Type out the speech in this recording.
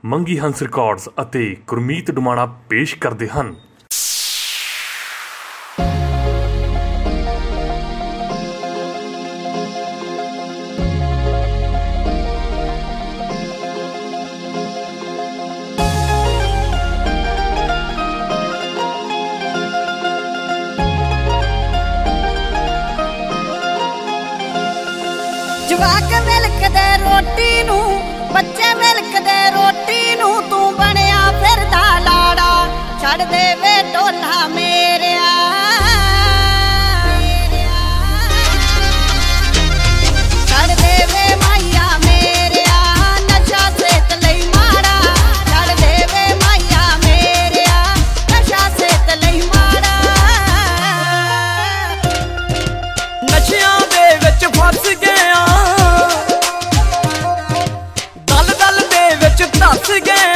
ਮੰਗੀ ਹੰਸ ਰਿਕਾਰਡਸ ਅਤੇ ਗੁਰਮੀਤ ਡੁਮਾਣਾ ਪੇਸ਼ ਕਰਦੇ ਹਨ। ਜਵਾਕ ਮਿਲਕਦੇ ਰੋਟੀ ਨੂੰ, ਬੱਚੇ ਮਿਲਕਦੇ ਰੋਟੀ ਨੂੰ, ਤੂੰ ਬਣਿਆ ਫਿਰਦਾ ਲਾੜਾ, ਛੱਡ ਦੇ ਵੇ ਢੋਲਾ ਮੇਰਿਆ। ਛੱਡ ਦੇ ਵੇ ਮਾਈਆ ਮੇਰਿਆ, ਨਸ਼ਾ ਸਿਹਤ ਲਈ ਮਾੜਾ, ਛੱਡ ਦੇ ਵੇ ਮਾਈਆ ਮੇਰਿਆ, ਨਸ਼ਾ ਸਿਹਤ ਲਈ ਮਾੜਾ। ਨਸ਼ਿਆਂ ਦੇ ਵਿੱਚ ਫਸ ਗਿਆ, ਦਲ ਦਲ ਦੇ ਵਿੱਚ ਧੱਸ ਗਿਆ।